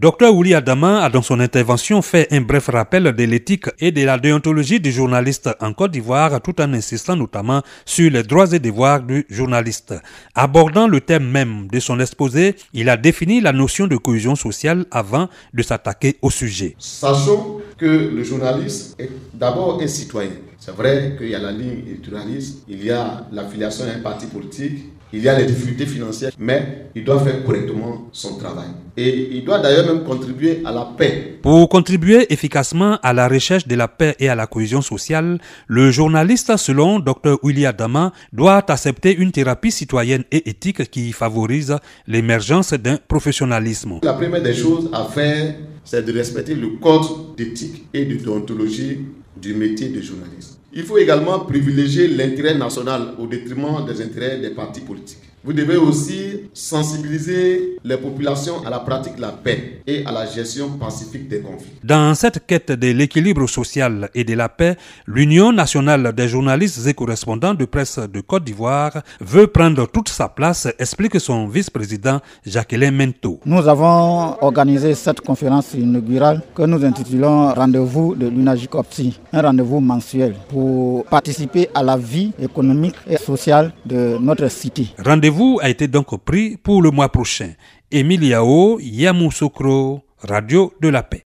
Dr Willy Adama a dans son intervention fait un bref rappel de l'éthique et de la déontologie du journaliste en Côte d'Ivoire tout en insistant notamment sur les droits et devoirs du journaliste. Abordant le thème même de son exposé, il a défini la notion de cohésion sociale avant de s'attaquer au sujet. Sachons que le journaliste est d'abord un citoyen. C'est vrai qu'il y a la ligne éditorialiste, il y a l'affiliation à un parti politique, il y a les difficultés financières, mais il doit faire correctement son travail. Et il doit d'ailleurs même contribuer à la paix. Pour contribuer efficacement à la recherche de la paix et à la cohésion sociale, le journaliste, selon Dr Willy Adama, doit accepter une thérapie citoyenne et éthique qui favorise l'émergence d'un professionnalisme. La première des choses à faire, c'est de respecter le code d'éthique et de déontologie du métier de journaliste. Il faut également privilégier l'intérêt national au détriment des intérêts des partis politiques. Vous devez aussi sensibiliser les populations à la pratique de la paix et à la gestion pacifique des conflits. Dans cette quête de l'équilibre social et de la paix, l'Union nationale des journalistes et correspondants de presse de Côte d'Ivoire veut prendre toute sa place, explique son vice-président Jacqueline Mento. Nous avons organisé cette conférence inaugurale que nous intitulons Rendez-vous de l'UNAJICOPSI, un rendez-vous mensuel pour participer à la vie économique et sociale de notre cité. Rendez-vous a été donc pris pour le mois prochain. Émile Yao, Yamoussoukro, Radio de la Paix.